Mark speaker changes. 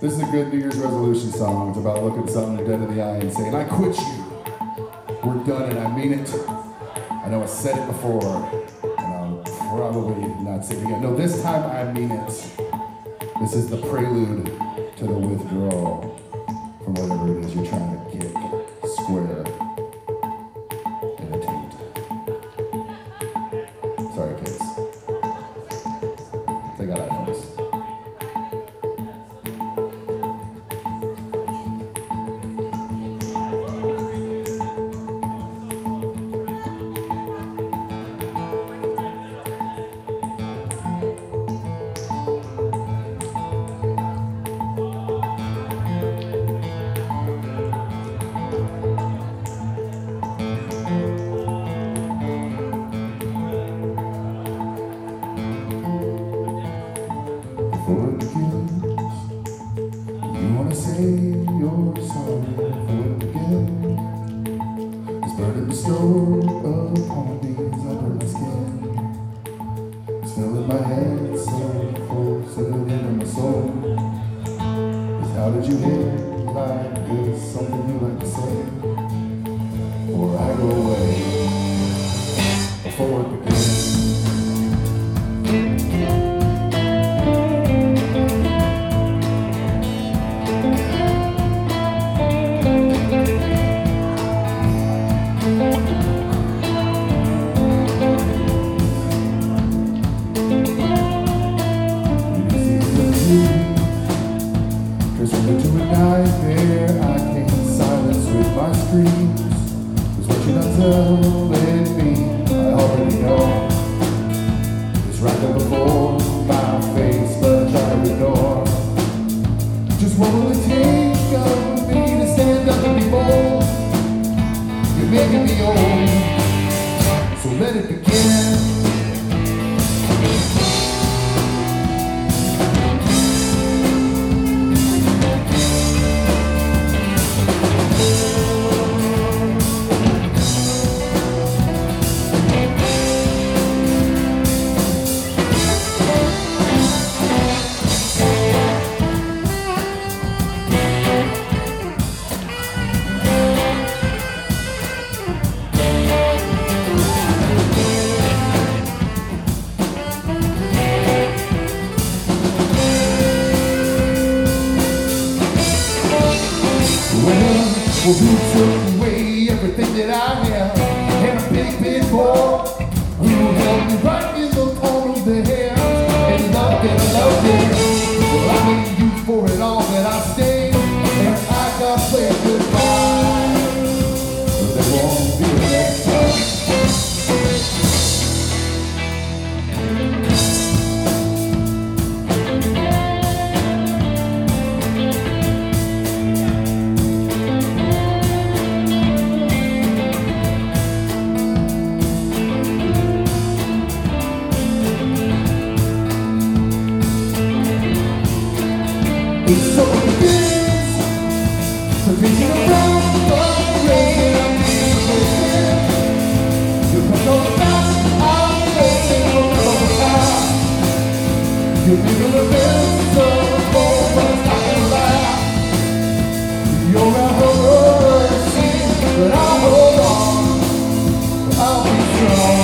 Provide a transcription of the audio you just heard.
Speaker 1: This is a good New Year's resolution song. It's about looking something dead in the eye and saying, I quit you. We're done and I mean it. I know I said it before, and I'll probably not say it again. No, this time I mean it. This is the prelude to the withdrawal from whatever it is you're trying to get square in a taint. Sorry, kids. They got iPhones. Before it begins, you wanna say you're sorry before it begins. This burden bestowed upon me is under my skin. It's filling my head so close to the end of my soul. Is how did you hit like this? Something you like to say before I go away. Before it begins. Into a nightmare, I can't silence with my screams. It's what you're not telling me, I already know. It's right there before my face, but I try to ignore. Just what will it take of me to stand up and be bold? You're making me old, so let it begin. Well, who took away everything that I have? And a big, big boy who held me right in the palm of the hand and loved it, loved it. Well, I made you for it all that I stayed, and I got played goodbye. But there won't be a next time. So it begins to thinking about the way I'm living. You come on back, I'm facing over time. You're leaving the best of the world, but it's not gonna last. You're out of mercy, but I'll hold on. I'll be strong.